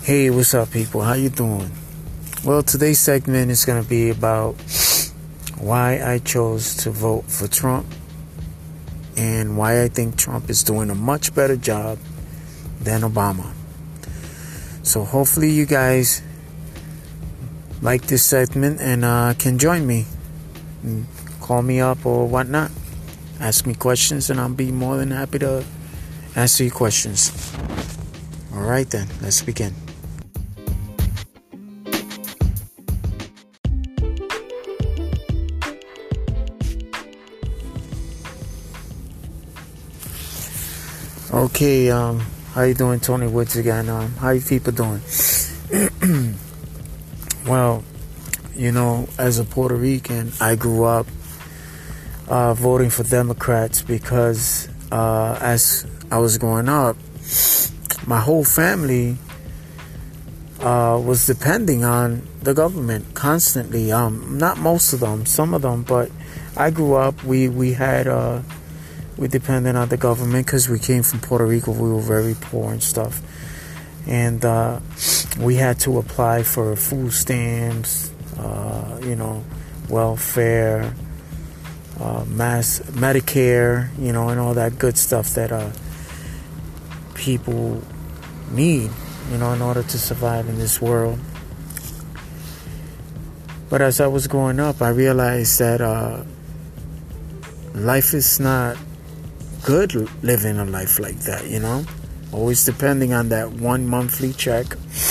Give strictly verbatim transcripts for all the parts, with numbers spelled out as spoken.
Hey, what's up, people? How you doing? Well, today's segment is going to be about why I chose to vote for Trump and why I think Trump is doing a much better job than Obama. So hopefully you guys like this segment and uh, can join me. And call me up or whatnot. Ask me questions and I'll be more than happy to answer your questions. All right then, let's begin. Okay, um, how you doing? Tony Woods again. Um, how you people doing? Well, you know, as a Puerto Rican, I grew up uh, voting for Democrats because uh, as I was growing up, my whole family uh, was depending on the government constantly. Um, not most of them, some of them, but I grew up. We we had. Uh, We depended on the government because we came from Puerto Rico. We were very poor and stuff. And uh, we had to apply for food stamps, uh, you know, welfare, uh, mass Medicare, you know, and all that good stuff that uh, people need, you know, in order to survive in this world. But as I was growing up, I realized that uh, life is not good living a life like that, you know, always depending on that one monthly check,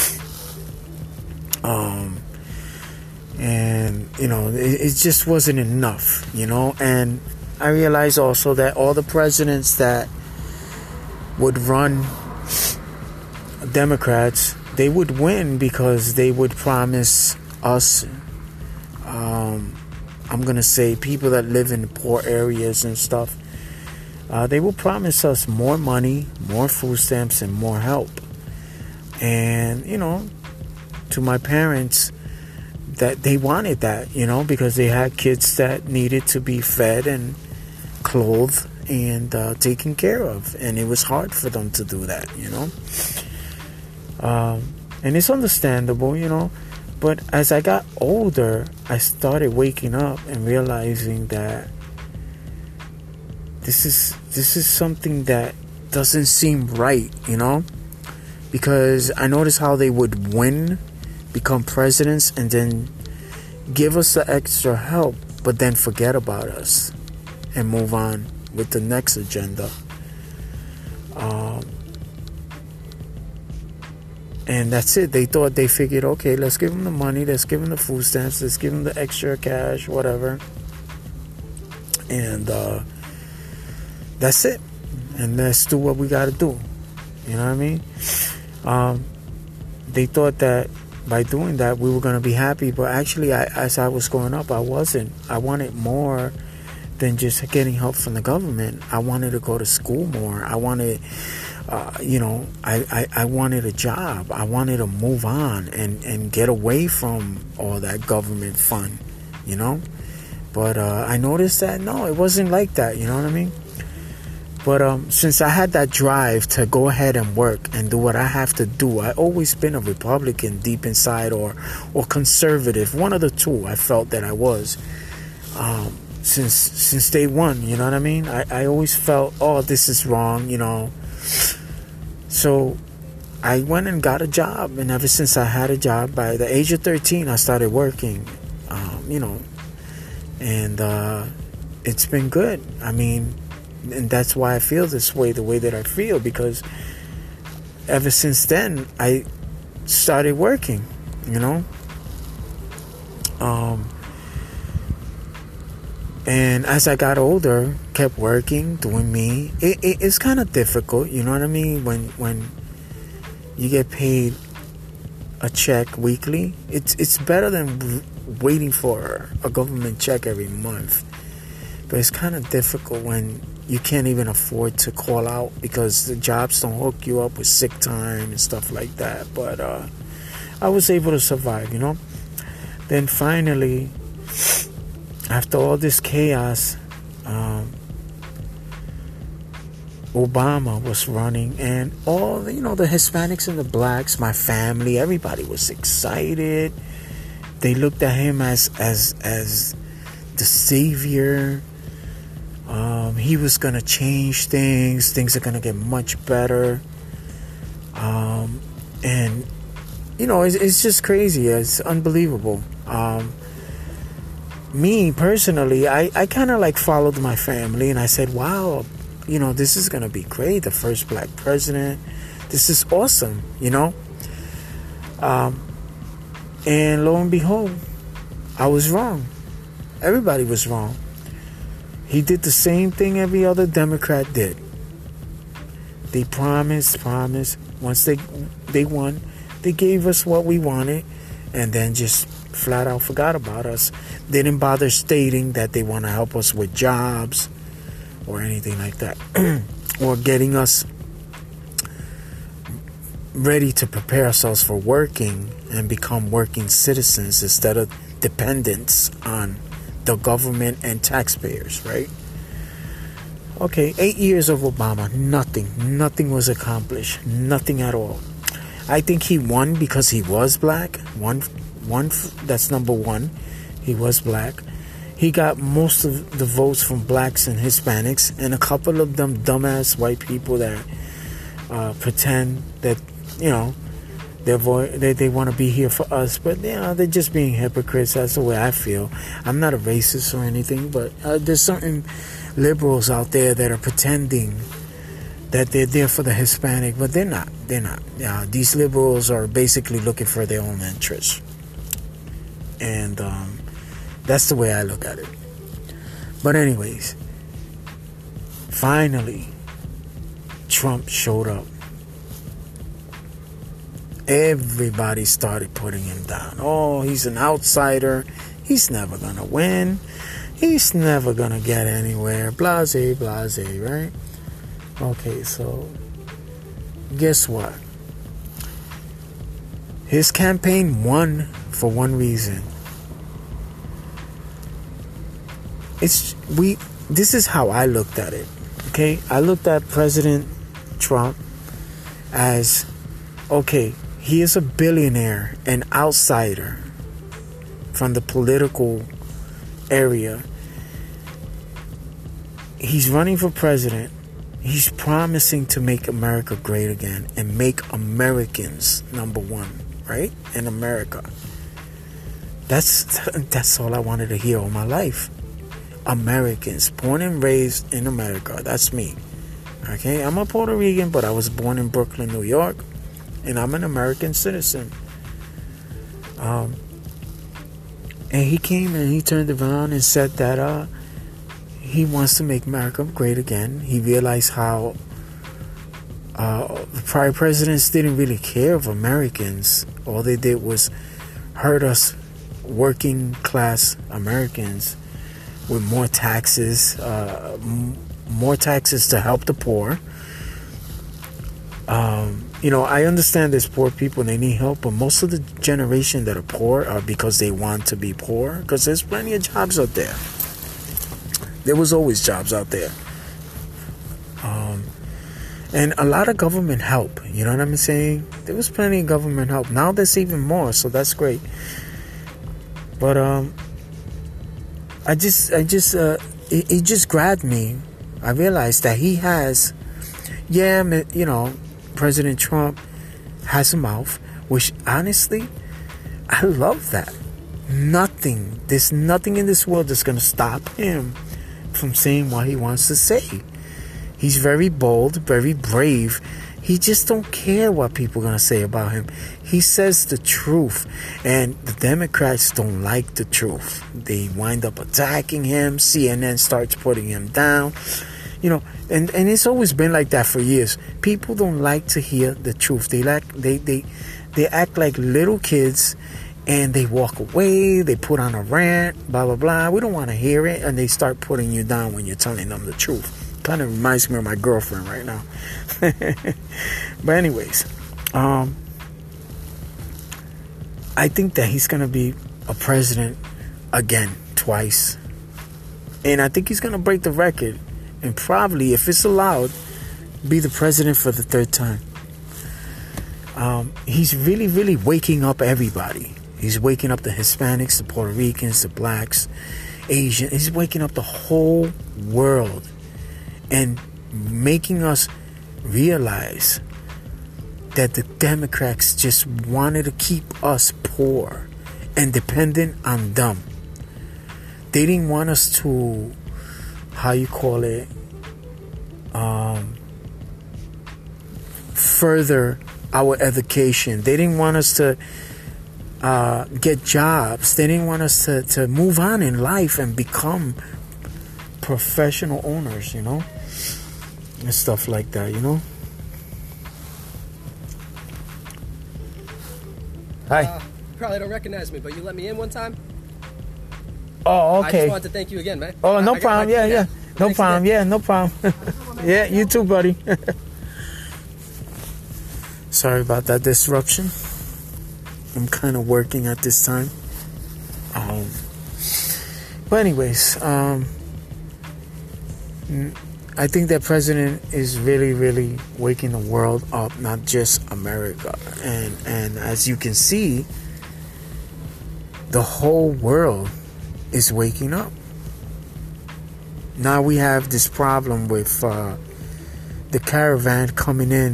um, and you know, it, it just wasn't enough, you know. And I realized also that all the presidents that would run Democrats, they would win because they would promise us, um, I'm gonna say, people that live in poor areas and stuff. Uh, they will promise us more money, more food stamps, and more help. And, you know, to my parents, that they wanted that, you know, because they had kids that needed to be fed and clothed and uh, taken care of. And it was hard for them to do that, you know. Um, and it's understandable, you know. But as I got older, I started waking up and realizing that This is this is something that doesn't seem right, you know? Because I noticed how they would win, become presidents, and then give us the extra help, but then forget about us and move on with the next agenda. Um, and that's it. They thought, they figured, okay, let's give them the money, let's give them the food stamps, let's give them the extra cash, whatever. And, uh... that's it, and let's do what we gotta do. You know what I mean? Um, they thought that by doing that we were gonna be happy, but actually, I, as I was growing up, I wasn't. I wanted more than just getting help from the government. I wanted to go to school more. I wanted, uh, you know, I, I, I wanted a job. I wanted to move on and, and get away from all that government fun, you know? But uh, I noticed that, no, it wasn't like that, you know what I mean? But um, since I had that drive to go ahead and work and do what I have to do, I always been a Republican deep inside, or or conservative, one of the two. I felt that I was um, since since day one. You know what I mean? I, I always felt, oh, this is wrong, you know. So I went and got a job, and ever since I had a job, by the age of thirteen, I started working. Um, you know, and uh, it's been good. I mean. And that's why I feel this way, the way that I feel, because ever since then, I started working, you know. Um, and as I got older, kept working, doing me. It, it, it's kind of difficult, you know what I mean? When when you get paid a check weekly, it's it's better than waiting for a government check every month. But it's kind of difficult when you can't even afford to call out because the jobs don't hook you up with sick time and stuff like that. But uh, I was able to survive, you know. Then finally, after all this chaos, um, Obama was running, and all the, you know, the Hispanics and the blacks, my family, everybody was excited. They looked at him as as as the savior. Um, he was gonna change things. Things are gonna get much better. Um, and you know, it's, it's just crazy. It's unbelievable. Um, me personally, I I kind of like followed my family, and I said, "Wow, you know, this is gonna be great. The first black president. This is awesome." You know. Um, and lo and behold, I was wrong. Everybody was wrong. He did the same thing every other Democrat did. They promised, promised. Once they they won, they gave us what we wanted, and then just flat out forgot about us. They didn't bother stating that they want to help us with jobs or anything like that, or getting us ready to prepare ourselves for working and become working citizens instead of dependents on the government and taxpayers, right? Okay, eight years of Obama, nothing, nothing was accomplished, nothing at all. I think he won because he was black. One, one, that's number one. He was black. He got most of the votes from blacks and Hispanics, and a couple of them dumbass white people that uh, pretend that, you know, They're vo- they they want to be here for us, but you know, they're just being hypocrites. That's the way I feel. I'm not a racist or anything, but uh, there's certain liberals out there that are pretending that they're there for the Hispanic, but they're not. They're not. Uh, these liberals are basically looking for their own interests, and um, that's the way I look at it. But anyways, finally, Trump showed up. Everybody started putting him down. Oh, he's an outsider. He's never gonna win. He's never gonna get anywhere. Blase, blase, right? Okay, so guess what? His campaign won for one reason. It's we. This is how I looked at it. Okay, I looked at President Trump as, okay, he is a billionaire, an outsider from the political area. He's running for president. He's promising to make America great again and make Americans number one, right? In America. That's that's all I wanted to hear all my life. Americans, born and raised in America. That's me. Okay, I'm a Puerto Rican, but I was born in Brooklyn, New York. And I'm an American citizen. Um, and he came and he turned around and said that uh, he wants to make America great again. He realized how uh, the prior presidents didn't really care of Americans. All they did was hurt us working class Americans with more taxes, uh, m- more taxes to help the poor. Um, you know, I understand there's poor people and they need help, but most of the generation that are poor are because they want to be poor, because there's plenty of jobs out there. There was always jobs out there. Um, and a lot of government help, you know what I'm saying? There was plenty of government help. Now there's even more, so that's great. But um, I just, I just, uh, it, it just grabbed me. I realized that he has, yeah, you know, President Trump has a mouth, which honestly, I love that. Nothing, there's nothing in this world that's going to stop him from saying what he wants to say. He's very bold, very brave. He just don't care what people are going to say about him. He says the truth, and the Democrats don't like the truth. They wind up attacking him. C N N starts putting him down. You know, and, and it's always been like that for years. People don't like to hear the truth. They like they they they act like little kids, and they walk away. They put on a rant, blah blah blah. We don't want to hear it, and they start putting you down when you're telling them the truth. Kind of reminds me of my girlfriend right now. But anyways, um, I think that he's gonna be a president again twice, and I think he's gonna break the record. And probably, if it's allowed, be the president for the third time. Um, he's really, really waking up everybody. He's waking up the Hispanics, the Puerto Ricans, the blacks, Asian. He's waking up the whole world and making us realize that the Democrats just wanted to keep us poor and dependent on them. They didn't want us to, how you call it, um, further our education. They didn't want us to uh, get jobs. They didn't want us to, to move on in life and become professional owners, you know, and stuff like that, you know. Hi. Uh, you probably don't recognize me, but you let me in one time. Oh, okay. I just wanted to thank you again, man. Oh, no I, I problem. Yeah, yeah. No Thanks problem. again. Yeah, no problem. Yeah, you too, buddy. Sorry about that disruption. I'm kind of working at this time. Um, but anyways, um, I think that president is really, really waking the world up, not just America. And and as you can see, the whole world is waking up. Now we have this problem with uh, the caravan coming in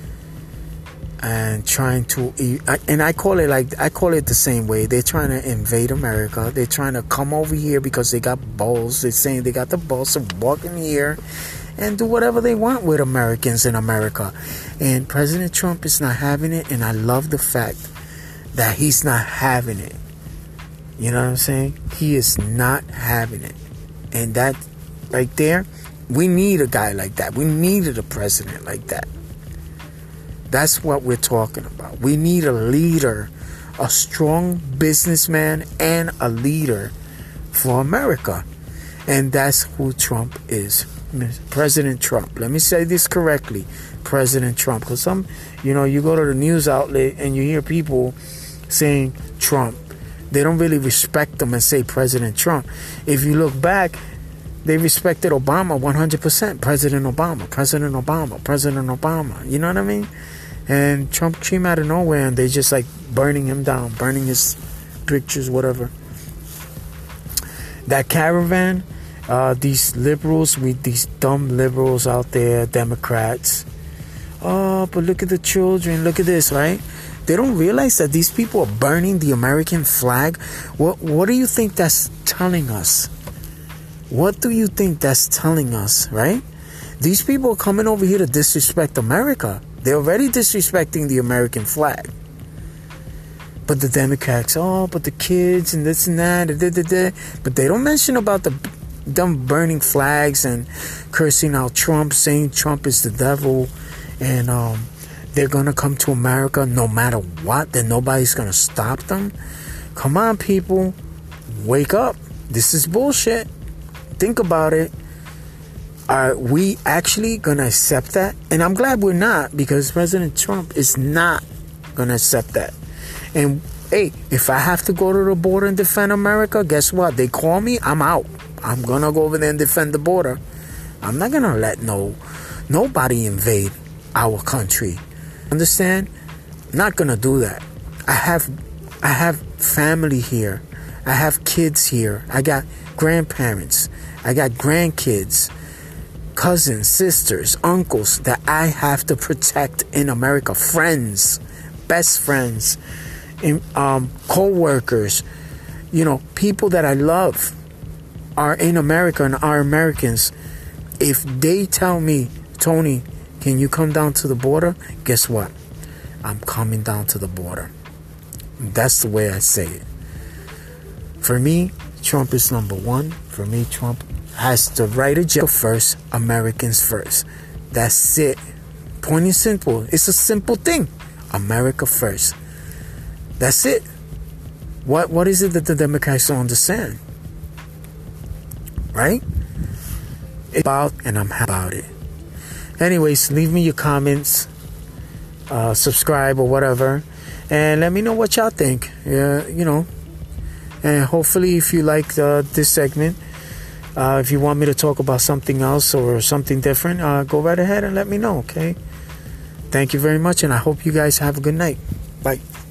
and trying to, and I call it like I call it the same way. They're trying to invade America. They're trying to come over here because they got balls. They're saying they got the balls to walk in here and do whatever they want with Americans in America. And President Trump is not having it, and I love the fact that he's not having it. You know what I'm saying? He is not having it. And that right there, we need a guy like that. We needed a president like that. That's what we're talking about. We need a leader, a strong businessman and a leader for America. And that's who Trump is. President Trump. Let me say this correctly. President Trump. Because some, you know, you go to the news outlet and you hear people saying Trump. They don't really respect them and say President Trump. If you look back, they respected Obama one hundred percent. President Obama, President Obama, President Obama. You know what I mean? And Trump came out of nowhere and they just like burning him down, burning his pictures, whatever. That caravan, uh, these liberals, with these dumb liberals out there, Democrats. Oh, but look at the children. Look at this, right? They don't realize that these people are burning the American flag. What what do you think that's telling us? What do you think that's telling us, right? These people are coming over here to disrespect America. They're already disrespecting the American flag. But the Democrats, oh, but the kids and this and that, da, da, da. But they don't mention about the them burning flags and cursing out Trump, saying Trump is the devil, and um. they're going to come to America no matter what, that nobody's going to stop them. Come on, people. Wake up. This is bullshit. Think about it. Are we actually going to accept that? And I'm glad we're not, because President Trump is not going to accept that. And, hey, if I have to go to the border and defend America, guess what? They call me, I'm out. I'm going to go over there and defend the border. I'm not going to let no nobody invade our country. Understand? Not gonna do that. I have I have family here. I have kids here. I got grandparents. I got grandkids, cousins, sisters, uncles that I have to protect in America. Friends, best friends, in, um, co-workers, you know, people that I love are in America and are Americans. If they tell me, Tony, can you come down to the border? Guess what? I'm coming down to the border. That's the way I say it. For me, Trump is number one. For me, Trump has the right to jail first, Americans first. That's it. Point and simple. It's a simple thing. America first. That's it. What What is it that the Democrats don't understand? Right? It's about, and I'm happy about it. Anyways, leave me your comments, uh, subscribe or whatever, and let me know what y'all think. Uh, you know, and hopefully, if you like uh, this segment, Uh, if you want me to talk about something else or something different, uh, go right ahead and let me know, okay? Thank you very much, and I hope you guys have a good night. Bye.